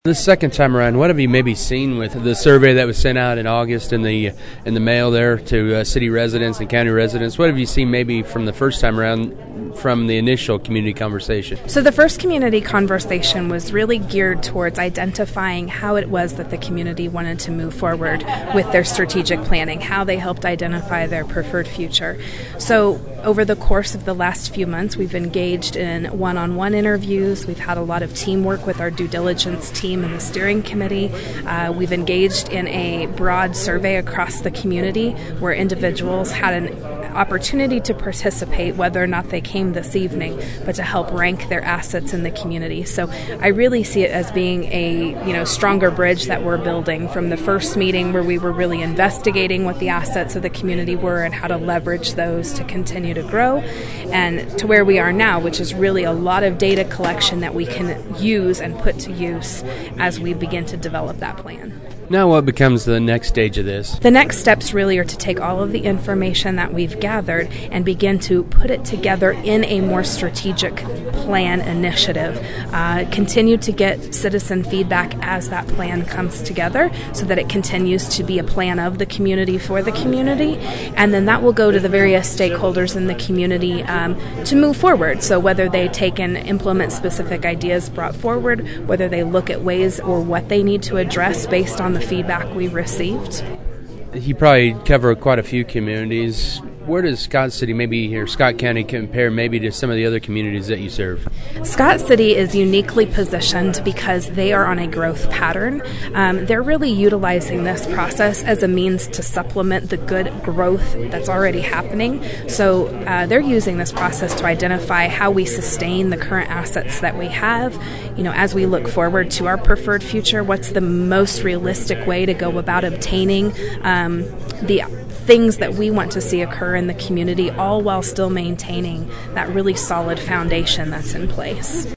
The second time around, what have you maybe seen with the survey that was sent out in August in the mail there to city residents and county residents? What have you seen maybe from the first time around from the initial community conversation? So the first community conversation was really geared towards identifying how it was that the community wanted to move forward with their strategic planning, how they helped identify their preferred future. So over the course of the last few months, we've engaged in one-on-one interviews. We've had a lot of teamwork with our due diligence team and the steering committee. We've engaged in a broad survey across the community where individuals had an opportunity to participate, whether or not they came this evening, but to help rank their assets in the community. So I really see it as being a stronger bridge that we're building from the first meeting where we were really investigating what the assets of the community were and how to leverage those to continue to grow, and to where we are now, which is really a lot of data collection that we can use and put to use as we begin to develop that plan. Now what becomes the next stage of this? The next steps really are to take all of the information that we've gathered and begin to put it together in a more strategic plan initiative. Continue to get citizen feedback as that plan comes together so that it continues to be a plan of the community for the community, and then that will go to the various stakeholders in the community to move forward. So whether they take and implement specific ideas brought forward, whether they look at ways or what they need to address based on the feedback we received. You probably cover quite a few communities. Where does Scott City or Scott County compare maybe to some of the other communities that you serve? Scott City is uniquely positioned because they are on a growth pattern. They're really utilizing this process as a means to supplement the good growth that's already happening. So they're using this process to identify how we sustain the current assets that we have. As we look forward to our preferred future, what's the most realistic way to go about obtaining the things that we want to see occur in the community, all while still maintaining that really solid foundation that's in place.